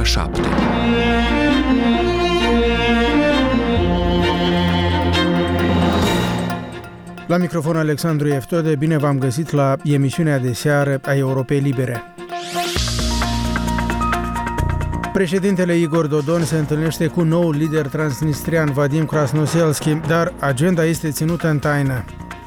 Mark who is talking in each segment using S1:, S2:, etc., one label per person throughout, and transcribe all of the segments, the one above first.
S1: 7.
S2: La microfon Alexandru Eftode, bine v-am găsit la emisiunea de seară a Europei Libere. Președintele Igor Dodon se întâlnește cu noul lider transnistrian Vadim Krasnoselski, dar agenda este ținută în taină.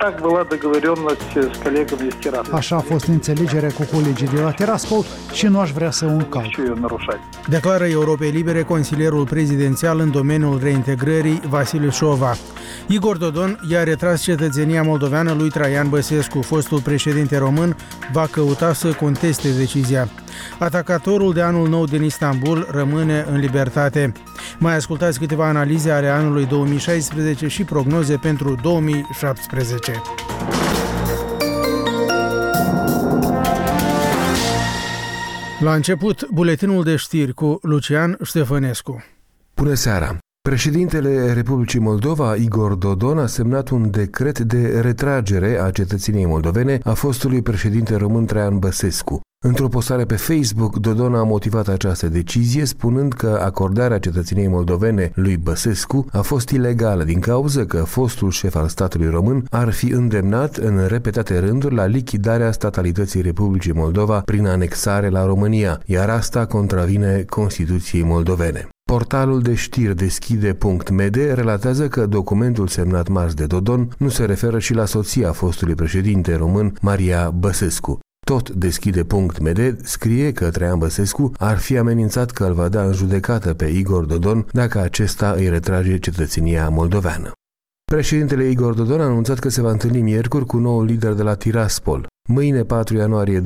S3: Așa a fost înțelegere cu colegii de la Tiraspol și nu aș vrea să o încalc.
S2: Declară Europei Libere consilierul prezidențial în domeniul reintegrării Vasile Șova. Igor Dodon i-a retras cetățenia moldoveană lui Traian Băsescu. Fostul președinte român va căuta să conteste decizia. Atacatorul de anul nou din Istanbul rămâne în libertate. Mai ascultați câteva analize ale anului 2016 și prognoze pentru 2017. La început, buletinul de știri cu Lucian Ștefănescu.
S4: Bună seara! Președintele Republicii Moldova, Igor Dodon, a semnat un decret de retragere a cetățeniei moldovene a fostului președinte român Traian Băsescu. Într-o postare pe Facebook, Dodon a motivat această decizie spunând că acordarea cetățeniei moldovene lui Băsescu a fost ilegală din cauza că fostul șef al statului român ar fi îndemnat în repetate rânduri la lichidarea statalității Republicii Moldova prin anexare la România, iar asta contravine Constituției moldovene. Portalul de știri Deschide.md relatează că documentul semnat marți de Dodon nu se referă și la soția fostului președinte român, Maria Băsescu. Tot Deschide.md scrie că Traian Băsescu ar fi amenințat că îl va da în judecată pe Igor Dodon dacă acesta îi retrage cetățenia moldoveană. Președintele Igor Dodon a anunțat că se va întâlni miercuri cu noul lider de la Tiraspol. Mâine, 4 ianuarie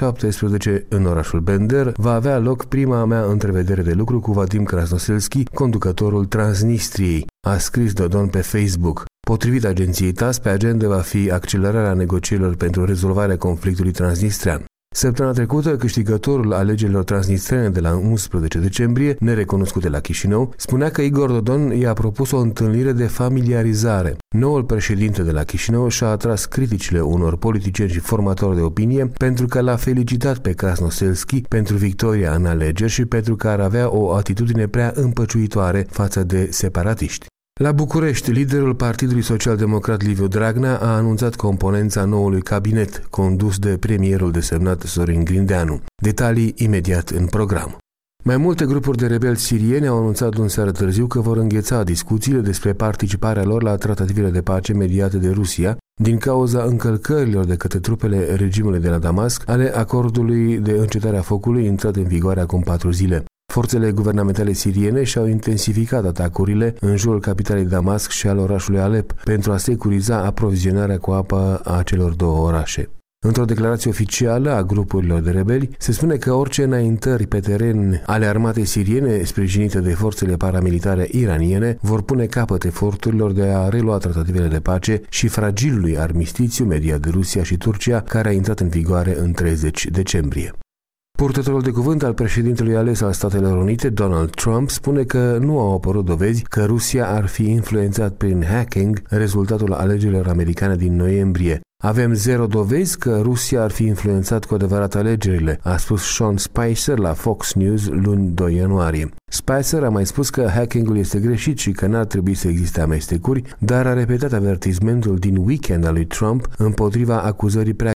S4: 2017, în orașul Bender, va avea loc prima mea întrevedere de lucru cu Vadim Krasnoselski, conducătorul Transnistriei, a scris Dodon pe Facebook. Potrivit agenției TASS, pe agenda va fi accelerarea negocierilor pentru rezolvarea conflictului transnistrian. Săptămâna trecută, câștigătorul alegerilor transnistriene de la 11 decembrie, nerecunoscut de la Chișinău, spunea că Igor Dodon i-a propus o întâlnire de familiarizare. Noul președinte de la Chișinău și-a atras criticile unor politicieni și formatori de opinie pentru că l-a felicitat pe Krasnoselski pentru victoria în alegeri și pentru că ar avea o atitudine prea împăciuitoare față de separatiști. La București, liderul Partidului Social-Democrat Liviu Dragnea a anunțat componența noului cabinet, condus de premierul desemnat Sorin Grindeanu. Detalii imediat în program. Mai multe grupuri de rebeli sirieni au anunțat luni seară târziu că vor îngheța discuțiile despre participarea lor la tratativele de pace mediate de Rusia, din cauza încălcărilor de către trupele regimului de la Damasc ale acordului de încetare a focului intrat în vigoare acum 4 zile. Forțele guvernamentale siriene și-au intensificat atacurile în jurul capitalei Damasc și al orașului Alep pentru a securiza aprovizionarea cu apă a celor două orașe. Într-o declarație oficială a grupurilor de rebeli, se spune că orice înaintări pe teren ale armatei siriene, sprijinite de forțele paramilitare iraniene, vor pune capăt eforturilor de a relua tratativele de pace și fragilului armistițiu mediat de Rusia și Turcia, care a intrat în vigoare în 30 decembrie. Purtătorul de cuvânt al președintelui ales al Statelor Unite, Donald Trump, spune că nu au apărut dovezi că Rusia ar fi influențat prin hacking rezultatul alegerilor americane din noiembrie. Avem 0 dovezi că Rusia ar fi influențat cu adevărat alegerile, a spus Sean Spicer la Fox News luni 2 ianuarie. Spicer a mai spus că hackingul este greșit și că n-ar trebui să existe amestecuri, dar a repetat avertismentul din weekend al lui Trump împotriva acuzării prea